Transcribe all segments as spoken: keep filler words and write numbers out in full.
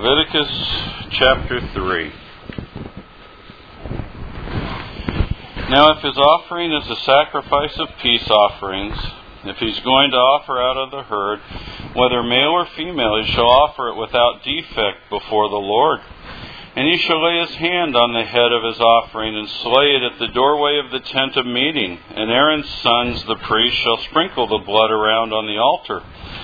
Leviticus chapter three. Now if his offering is a sacrifice of peace offerings, if he's going to offer out of the herd, whether male or female, he shall offer it without defect before the Lord. And he shall lay his hand on the head of his offering and slay it at the doorway of the tent of meeting. And Aaron's sons, the priests, shall sprinkle the blood around on the altar.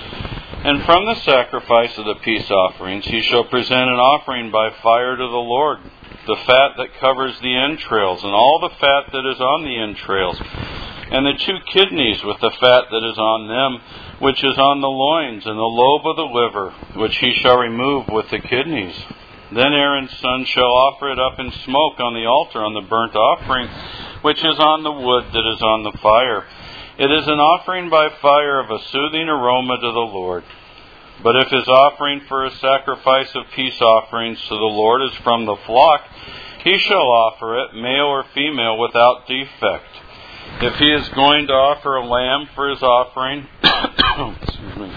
And from the sacrifice of the peace offerings he shall present an offering by fire to the Lord, the fat that covers the entrails, and all the fat that is on the entrails, and the two kidneys with the fat that is on them, which is on the loins, and the lobe of the liver, which he shall remove with the kidneys. Then Aaron's son shall offer it up in smoke on the altar on the burnt offering, which is on the wood that is on the fire. It is an offering by fire of a soothing aroma to the Lord. But if his offering for a sacrifice of peace offerings to the Lord is from the flock, he shall offer it, male or female, without defect. If he is going to offer a lamb for his offering, excuse me,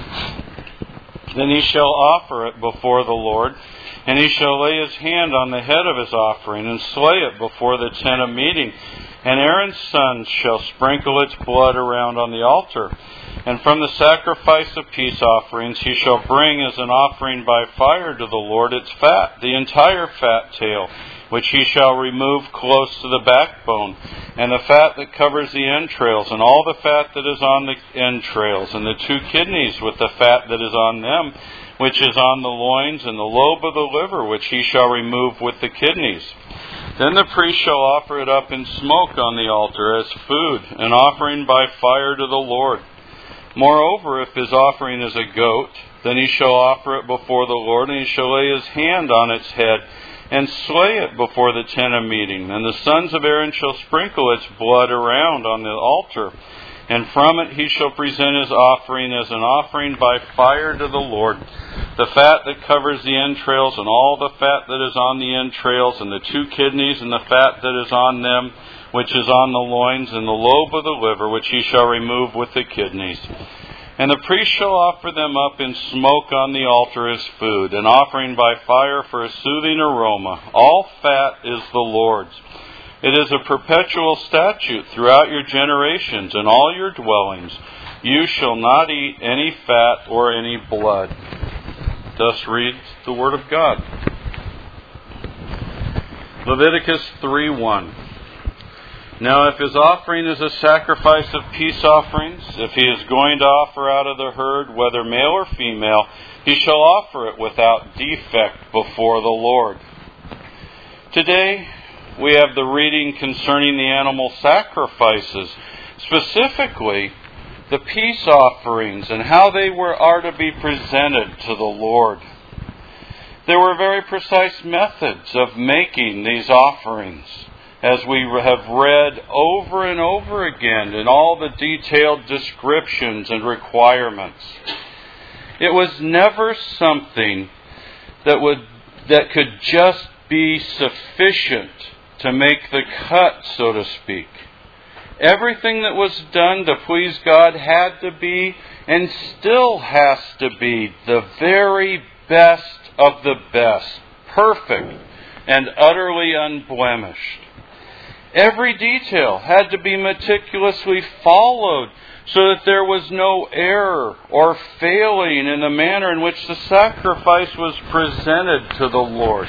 then he shall offer it before the Lord, and he shall lay his hand on the head of his offering and slay it before the tent of meeting. And Aaron's sons shall sprinkle its blood around on the altar. And from the sacrifice of peace offerings he shall bring as an offering by fire to the Lord its fat, the entire fat tail, which he shall remove close to the backbone, and the fat that covers the entrails, and all the fat that is on the entrails, and the two kidneys with the fat that is on them, which is on the loins, and the lobe of the liver, which he shall remove with the kidneys. Then the priest shall offer it up in smoke on the altar as food, an offering by fire to the Lord. Moreover, if his offering is a goat, then he shall offer it before the Lord, and he shall lay his hand on its head, and slay it before the tent of meeting. And the sons of Aaron shall sprinkle its blood around on the altar, and from it he shall present his offering as an offering by fire to the Lord, the fat that covers the entrails, and all the fat that is on the entrails, and the two kidneys, and the fat that is on them, which is on the loins, and the lobe of the liver, which he shall remove with the kidneys. And the priest shall offer them up in smoke on the altar as food, an offering by fire for a soothing aroma. All fat is the Lord's. It is a perpetual statute throughout your generations and all your dwellings. You shall not eat any fat or any blood. Thus reads the Word of God. Leviticus three one. Now if his offering is a sacrifice of peace offerings, if he is going to offer out of the herd, whether male or female, he shall offer it without defect before the Lord. Today we have the reading concerning the animal sacrifices, specifically the peace offerings and how they were are to be presented to the Lord. There were very precise methods of making these offerings, as we have read over and over again in all the detailed descriptions and requirements. It was never something that would that could just be sufficient to make the cut, so to speak. Everything that was done to please God had to be, and still has to be, the very best of the best, perfect and utterly unblemished. Every detail had to be meticulously followed so that there was no error or failing in the manner in which the sacrifice was presented to the Lord.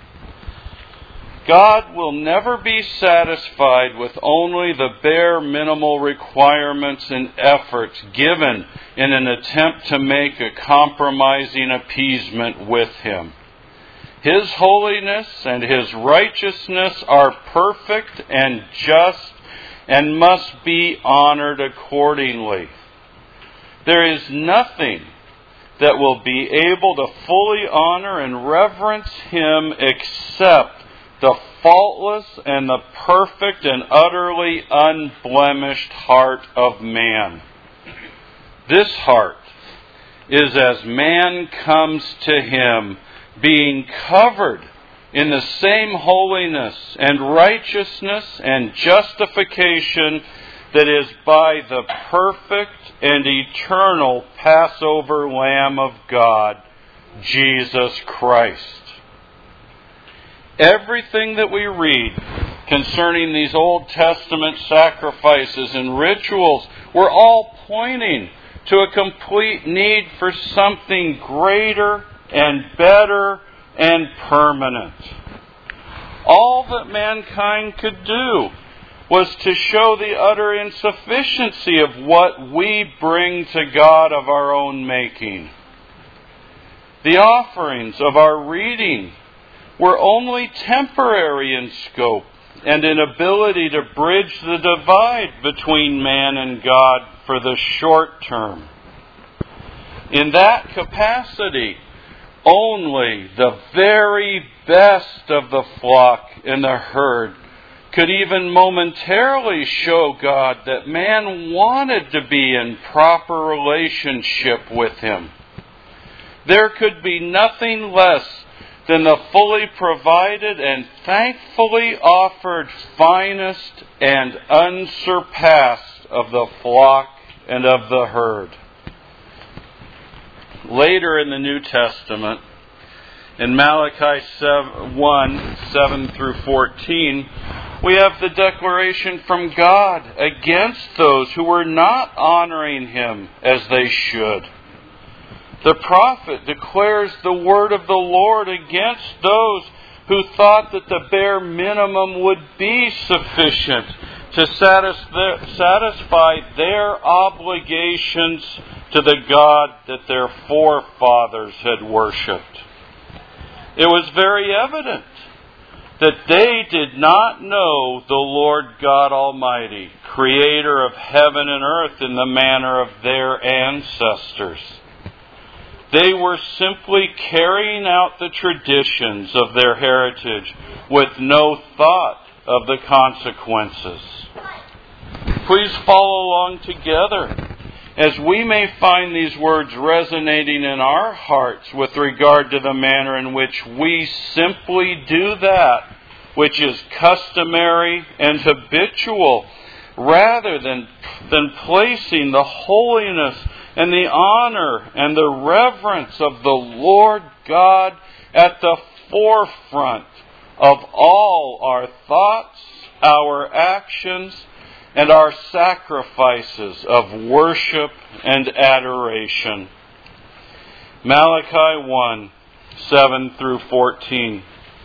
God will never be satisfied with only the bare minimal requirements and efforts given in an attempt to make a compromising appeasement with Him. His holiness and His righteousness are perfect and just and must be honored accordingly. There is nothing that will be able to fully honor and reverence Him except the faultless and the perfect and utterly unblemished heart of man. This heart is as man comes to Him, being covered in the same holiness and righteousness and justification that is by the perfect and eternal Passover Lamb of God, Jesus Christ. Everything that we read concerning these Old Testament sacrifices and rituals were all pointing to a complete need for something greater and better and permanent. All that mankind could do was to show the utter insufficiency of what we bring to God of our own making. The offerings of our reading were only temporary in scope and in ability to bridge the divide between man and God for the short term. In that capacity, only the very best of the flock and the herd could even momentarily show God that man wanted to be in proper relationship with Him. There could be nothing less than the fully provided and thankfully offered finest and unsurpassed of the flock and of the herd. Later in the New Testament, in Malachi one, seven through fourteen, we have the declaration from God against those who were not honoring Him as they should. The prophet declares the word of the Lord against those who thought that the bare minimum would be sufficient to satisfy their obligations to the God that their forefathers had worshipped. It was very evident that they did not know the Lord God Almighty, creator of heaven and earth, in the manner of their ancestors. They were simply carrying out the traditions of their heritage with no thought of the consequences. Please follow along together as we may find these words resonating in our hearts with regard to the manner in which we simply do that which is customary and habitual, rather than, than placing the holiness and the honor and the reverence of the Lord God at the forefront of all our thoughts, our actions, and our sacrifices of worship and adoration. Malachi one, seven through fourteen.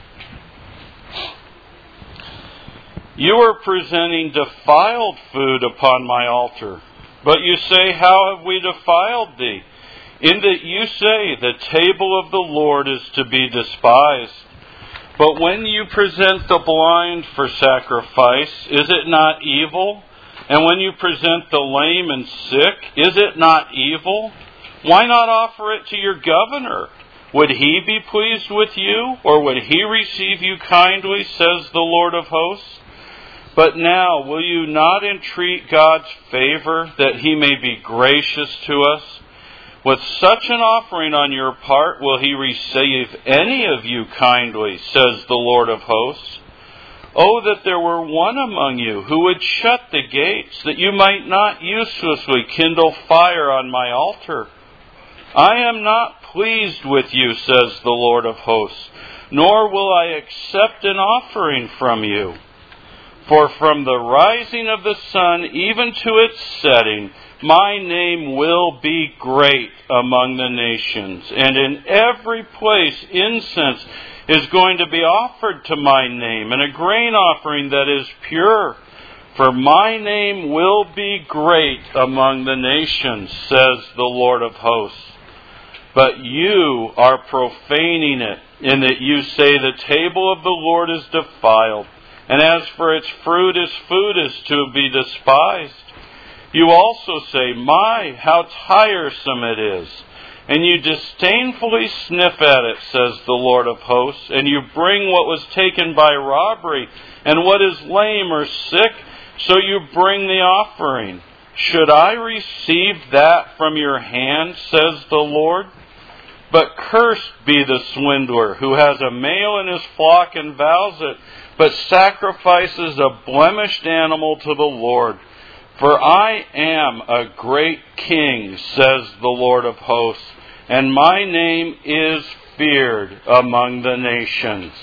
You are presenting defiled food upon my altar. But you say, how have we defiled thee? In that you say, the table of the Lord is to be despised. But when you present the blind for sacrifice, is it not evil? And when you present the lame and sick, is it not evil? Why not offer it to your governor? Would he be pleased with you, or would he receive you kindly, says the Lord of hosts? But now, will you not entreat God's favor, that He may be gracious to us? With such an offering on your part, will He receive any of you kindly, says the Lord of hosts? Oh, that there were one among you who would shut the gates, that you might not uselessly kindle fire on my altar. I am not pleased with you, says the Lord of hosts, nor will I accept an offering from you. For from the rising of the sun even to its setting, my name will be great among the nations. And in every place incense is going to be offered to my name, and a grain offering that is pure. For my name will be great among the nations, says the Lord of hosts. But you are profaning it, in that you say the table of the Lord is defiled. And as for its fruit, its food is to be despised. You also say, my, how tiresome it is. And you disdainfully sniff at it, says the Lord of hosts. And you bring what was taken by robbery, and what is lame or sick, so you bring the offering. Should I receive that from your hand, says the Lord? But cursed be the swindler who has a male in his flock and vows it, but sacrifices a blemished animal to the Lord. For I am a great king, says the Lord of hosts, and my name is feared among the nations.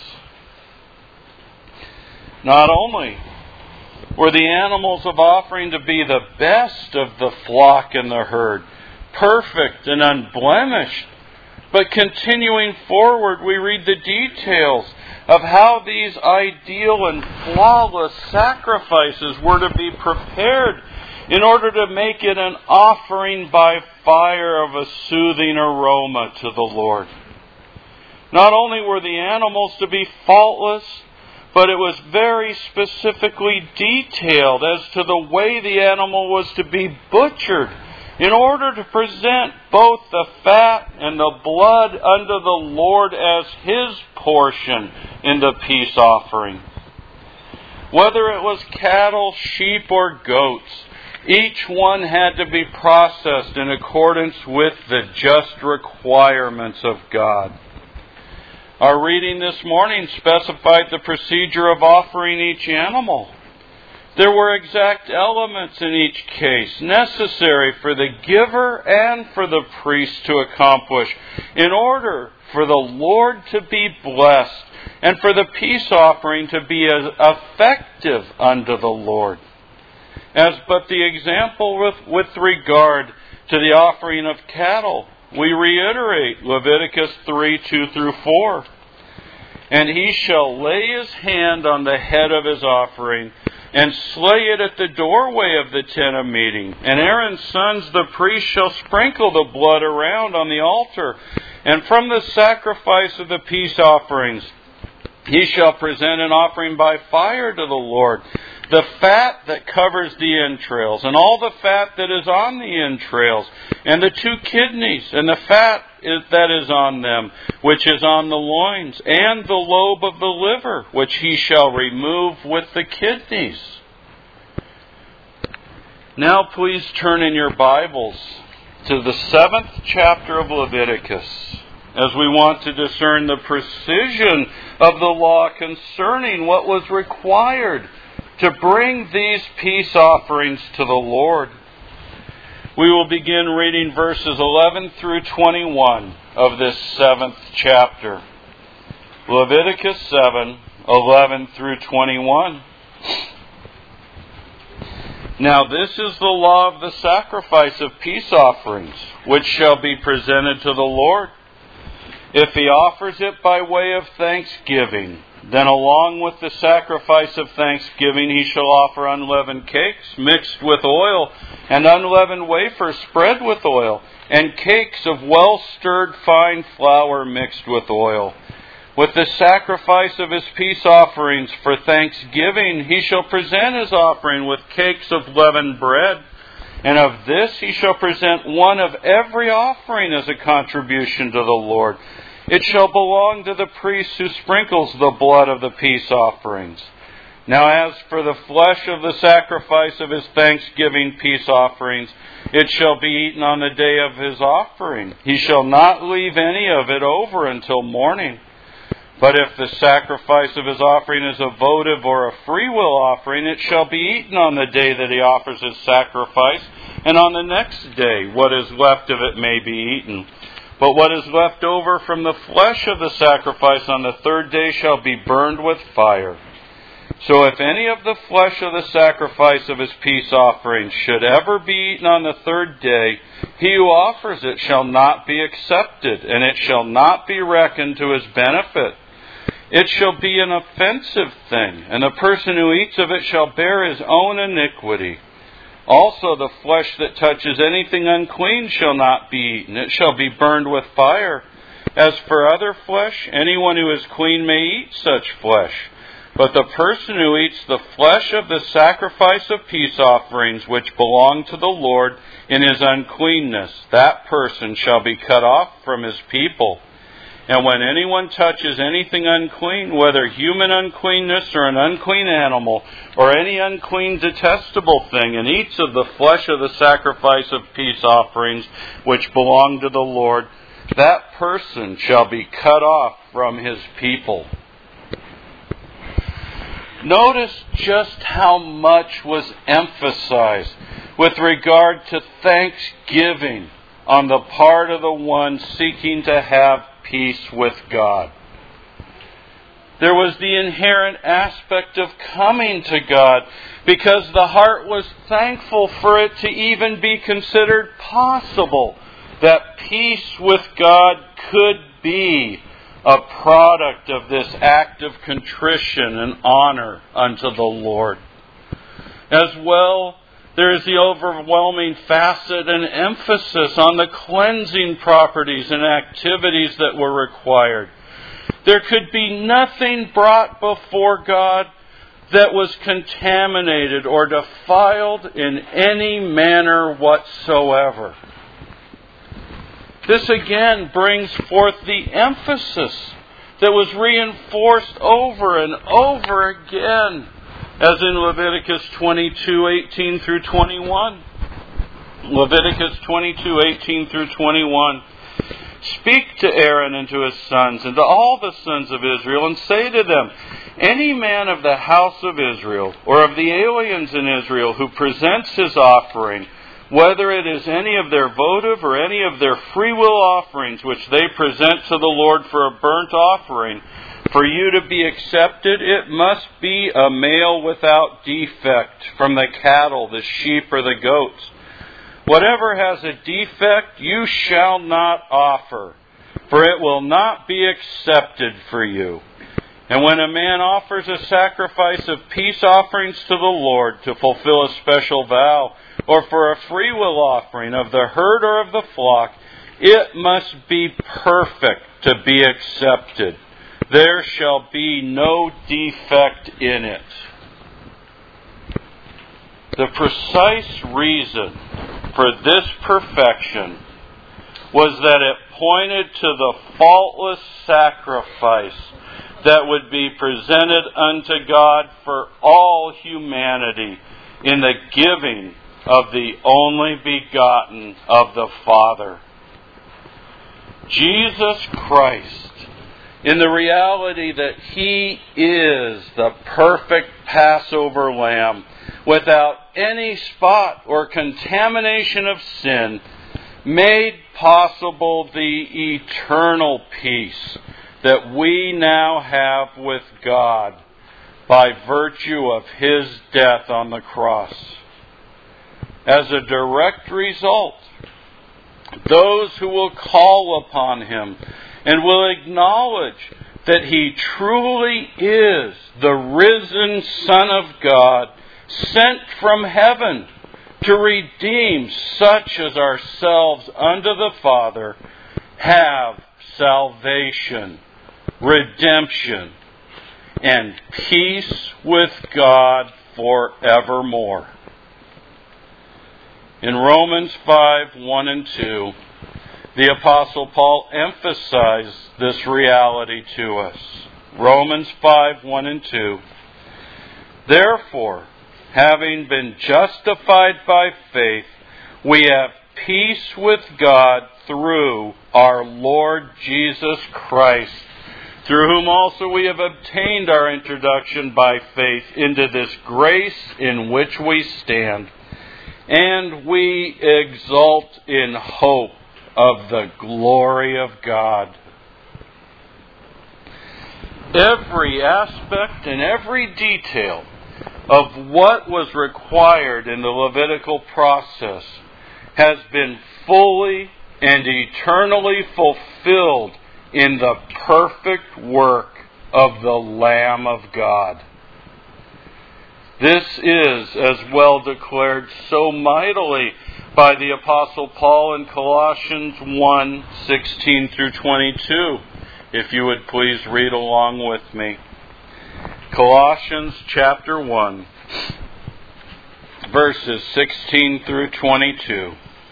Not only were the animals of offering to be the best of the flock and the herd, perfect and unblemished, but continuing forward, we read the details of how these ideal and flawless sacrifices were to be prepared in order to make it an offering by fire of a soothing aroma to the Lord. Not only were the animals to be faultless, but it was very specifically detailed as to the way the animal was to be butchered in order to present both the fat and the blood unto the Lord as His portion in the peace offering. Whether it was cattle, sheep, or goats, each one had to be processed in accordance with the just requirements of God. Our reading this morning specified the procedure of offering each animal. There were exact elements in each case necessary for the giver and for the priest to accomplish in order for the Lord to be blessed and for the peace offering to be as effective unto the Lord. As but the example with, with regard to the offering of cattle, we reiterate Leviticus three, two through four. And he shall lay his hand on the head of his offering, and slay it at the doorway of the tent of meeting. And Aaron's sons, the priest, shall sprinkle the blood around on the altar. And from the sacrifice of the peace offerings, he shall present an offering by fire to the Lord, the fat that covers the entrails, and all the fat that is on the entrails, and the two kidneys, and the fat is, that is on them, which is on the loins, and the lobe of the liver, which he shall remove with the kidneys. Now please turn in your Bibles to the seventh chapter of Leviticus, as we want to discern the precision of the law concerning what was required to bring these peace offerings to the Lord. We will begin reading verses eleven through twenty-one of this seventh chapter. Leviticus seven, eleven through twenty-one. Now this is the law of the sacrifice of peace offerings, which shall be presented to the Lord. If he offers it by way of thanksgiving, then along with the sacrifice of thanksgiving he shall offer unleavened cakes mixed with oil, and unleavened wafers spread with oil, and cakes of well-stirred fine flour mixed with oil. With the sacrifice of his peace offerings for thanksgiving he shall present his offering with cakes of leavened bread. And of this he shall present one of every offering as a contribution to the Lord. It shall belong to the priest who sprinkles the blood of the peace offerings. Now as for the flesh of the sacrifice of his thanksgiving peace offerings, it shall be eaten on the day of his offering. He shall not leave any of it over until morning. But if the sacrifice of his offering is a votive or a freewill offering, it shall be eaten on the day that he offers his sacrifice, and on the next day what is left of it may be eaten. But what is left over from the flesh of the sacrifice on the third day shall be burned with fire. So if any of the flesh of the sacrifice of his peace offering should ever be eaten on the third day, he who offers it shall not be accepted, and it shall not be reckoned to his benefit. It shall be an offensive thing, and the person who eats of it shall bear his own iniquity. Also the flesh that touches anything unclean shall not be eaten. It shall be burned with fire. As for other flesh, anyone who is clean may eat such flesh. But the person who eats the flesh of the sacrifice of peace offerings which belong to the Lord in his uncleanness, that person shall be cut off from his people. And when anyone touches anything unclean, whether human uncleanness or an unclean animal, or any unclean detestable thing, and eats of the flesh of the sacrifice of peace offerings which belong to the Lord, that person shall be cut off from his people. Notice just how much was emphasized with regard to thanksgiving, on the part of the one seeking to have peace with God. There was the inherent aspect of coming to God because the heart was thankful for it to even be considered possible that peace with God could be a product of this act of contrition and honor unto the Lord. As well, there is the overwhelming facet and emphasis on the cleansing properties and activities that were required. There could be nothing brought before God that was contaminated or defiled in any manner whatsoever. This again brings forth the emphasis that was reinforced over and over again, as in Leviticus twenty-two, eighteen through twenty-one. Leviticus twenty-two, eighteen through twenty-one. Speak to Aaron and to his sons and to all the sons of Israel, and say to them, any man of the house of Israel, or of the aliens in Israel, who presents his offering, whether it is any of their votive or any of their freewill offerings which they present to the Lord for a burnt offering, for you to be accepted, it must be a male without defect from the cattle, the sheep, or the goats. Whatever has a defect you shall not offer, for it will not be accepted for you. And when a man offers a sacrifice of peace offerings to the Lord to fulfill a special vow, or for a freewill offering of the herd or of the flock, it must be perfect to be accepted. There shall be no defect in it. The precise reason for this perfection was that it pointed to the faultless sacrifice that would be presented unto God for all humanity in the giving of the only begotten of the Father. Jesus Christ, in the reality that He is the perfect Passover Lamb, without any spot or contamination of sin, made possible the eternal peace that we now have with God by virtue of His death on the cross. As a direct result, those who will call upon Him and will acknowledge that He truly is the risen Son of God, sent from heaven to redeem such as ourselves unto the Father, have salvation, redemption, and peace with God forevermore. In Romans five, one and two, the Apostle Paul emphasized this reality to us. Romans five, one and two. Therefore, having been justified by faith, we have peace with God through our Lord Jesus Christ, through whom also we have obtained our introduction by faith into this grace in which we stand. And we exult in hope of the glory of God. Every aspect and every detail of what was required in the Levitical process has been fully and eternally fulfilled in the perfect work of the Lamb of God. This is as well declared so mightily by the Apostle Paul in Colossians one, sixteen through twenty-two. If you would please read along with me. Colossians chapter one, verses sixteen through twenty-two.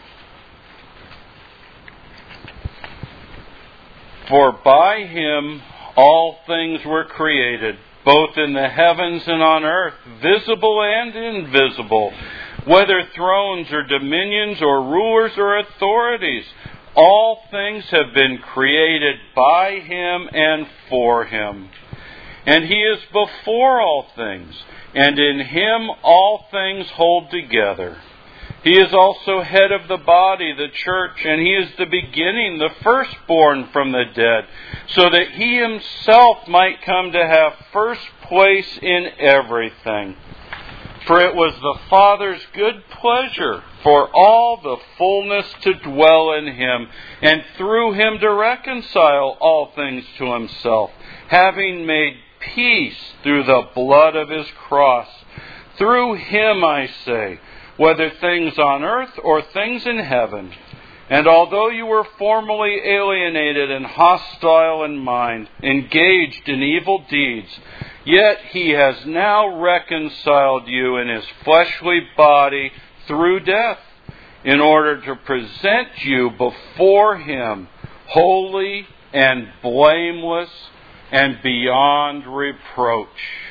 For by Him all things were created, both in the heavens and on earth, visible and invisible, whether thrones or dominions or rulers or authorities. All things have been created by Him and for Him. And He is before all things, and in Him all things hold together. He is also head of the body, the church, and He is the beginning, the firstborn from the dead, so that He Himself might come to have first place in everything. For it was the Father's good pleasure for all the fullness to dwell in Him, and through Him to reconcile all things to Himself, having made peace through the blood of His cross. Through Him, I say, whether things on earth or things in heaven. And although you were formerly alienated and hostile in mind, engaged in evil deeds, yet He has now reconciled you in His fleshly body through death, in order to present you before Him holy and blameless and beyond reproach.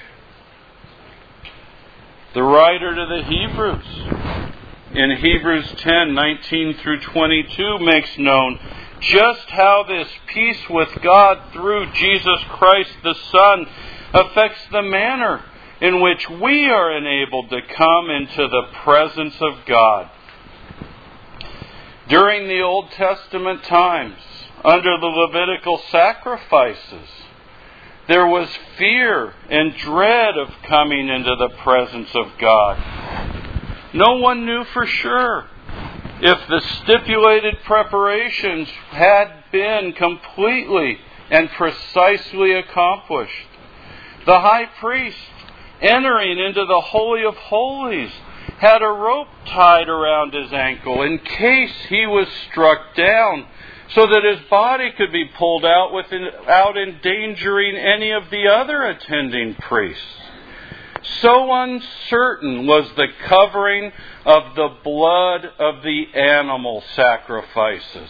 The writer to the Hebrews, in Hebrews ten, nineteen through twenty-two, makes known just how this peace with God through Jesus Christ the Son affects the manner in which we are enabled to come into the presence of God. During the Old Testament times, under the Levitical sacrifices, there was fear and dread of coming into the presence of God. No one knew for sure if the stipulated preparations had been completely and precisely accomplished. The high priest, entering into the Holy of Holies, had a rope tied around his ankle in case he was struck down, so that his body could be pulled out without endangering any of the other attending priests. So uncertain was the covering of the blood of the animal sacrifices.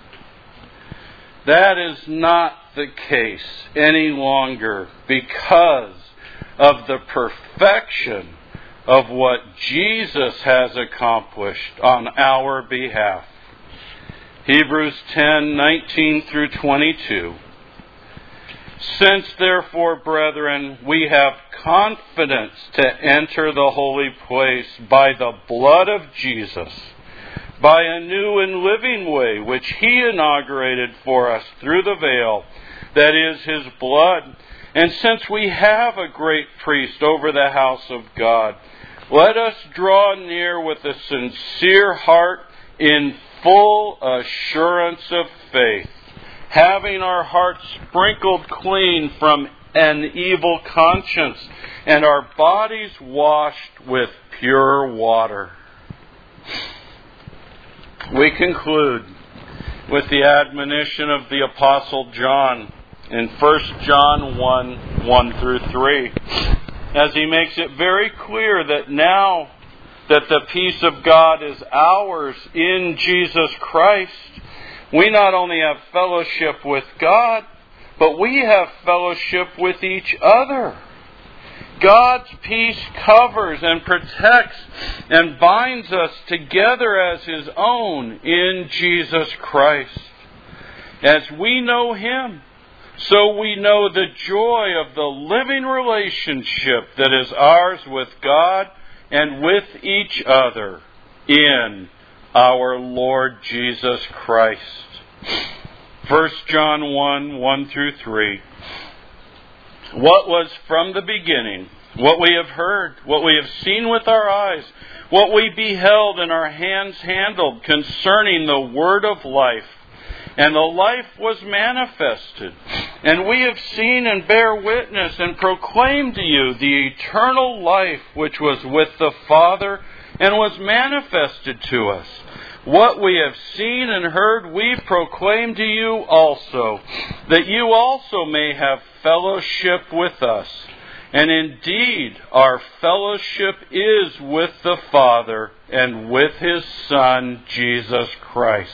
That is not the case any longer because of the perfection of what Jesus has accomplished on our behalf. Hebrews ten, nineteen through twenty-two. Since therefore, brethren, we have confidence to enter the holy place by the blood of Jesus, by a new and living way which He inaugurated for us through the veil, that is His blood. And since we have a great priest over the house of God, let us draw near with a sincere heart in full assurance of faith, having our hearts sprinkled clean from an evil conscience and our bodies washed with pure water. We conclude with the admonition of the Apostle John in First John one, one through three, as he makes it very clear that now that the peace of God is ours in Jesus Christ, we not only have fellowship with God, but we have fellowship with each other. God's peace covers and protects and binds us together as His own in Jesus Christ. As we know Him, so we know the joy of the living relationship that is ours with God and with each other in our Lord Jesus Christ. First John one, one through three. What was from the beginning, what we have heard, what we have seen with our eyes, what we beheld and our hands handled concerning the word of life. And the life was manifested, and we have seen and bear witness and proclaim to you the eternal life which was with the Father and was manifested to us. What we have seen and heard we proclaim to you also, that you also may have fellowship with us. And indeed, our fellowship is with the Father and with His Son, Jesus Christ.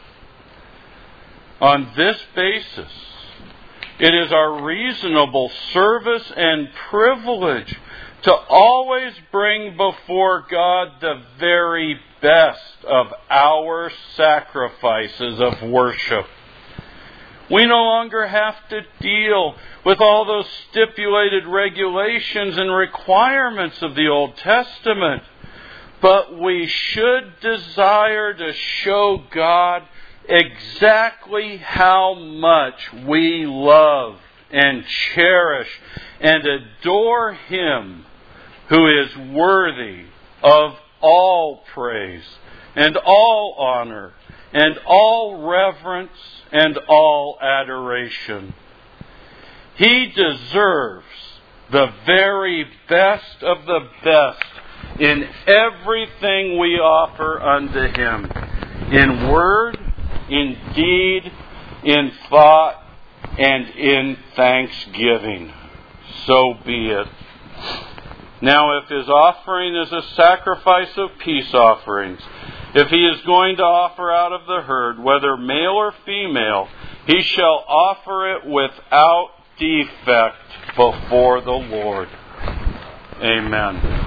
On this basis, it is our reasonable service and privilege to always bring before God the very best of our sacrifices of worship. We no longer have to deal with all those stipulated regulations and requirements of the Old Testament, but we should desire to show God exactly how much we love and cherish and adore Him who is worthy of all praise and all honor and all reverence and all adoration. He deserves the very best of the best in everything we offer unto Him, in word, in deed, in thought, and in thanksgiving. So be it. Now, if His offering is a sacrifice of peace offerings, if He is going to offer out of the herd, whether male or female, He shall offer it without defect before the Lord. Amen.